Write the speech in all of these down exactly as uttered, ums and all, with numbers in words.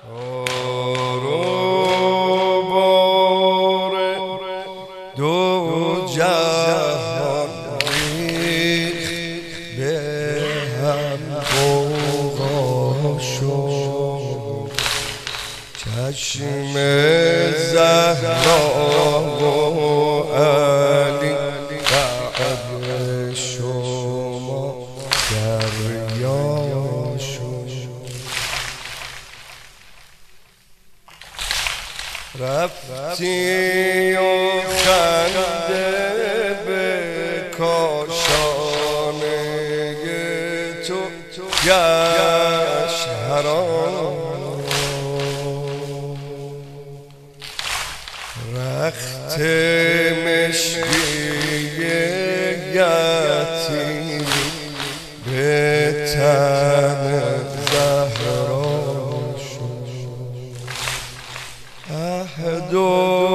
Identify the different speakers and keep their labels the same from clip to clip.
Speaker 1: دو جهان ریخت به هم غوغا شد، چشم زهرا و علی بعد شما دریا شد. رفتی و خنده به کاشانه تو گشت حرام، رخت مشکی یتیم به تن زهرا شد. عهد و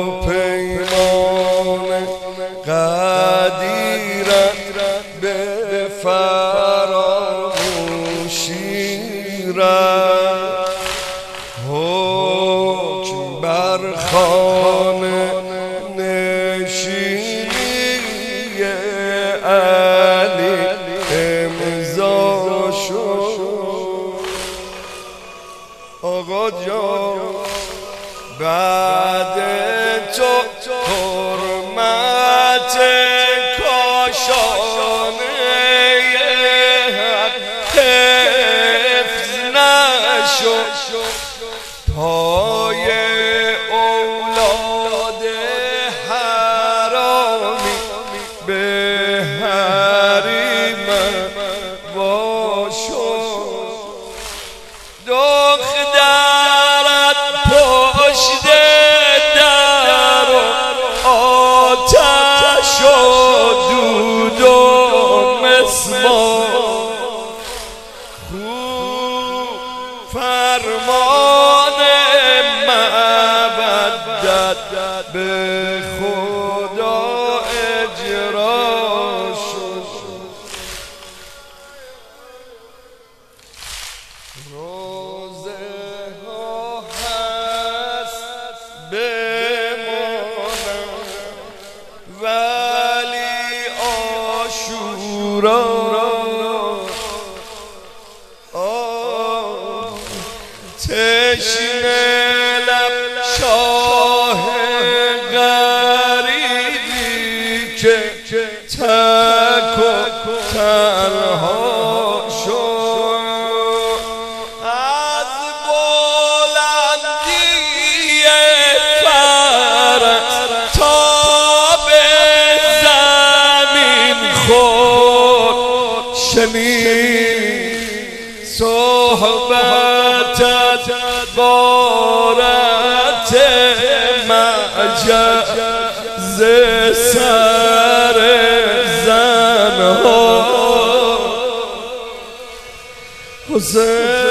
Speaker 1: پیمان قدیرت به فراموشی رفت، حکم بر خانه نشینی علی امضا شد. آقا جان بعد تو حرمت کاشانه حفظ نشد، پای اولاد حرامی به حریم واشد. دخترت پشت در و آتش و دود و مسمار، خوب فرمان مودت به خدا اجرا شد. روزه ها هست بمانم ولی عاشورا تشنه لب شاه غریبی که تک و تنها شد، از بلندی فرس تا به زمین خود شنید صحبتت بارت معجز سر زنها. حسین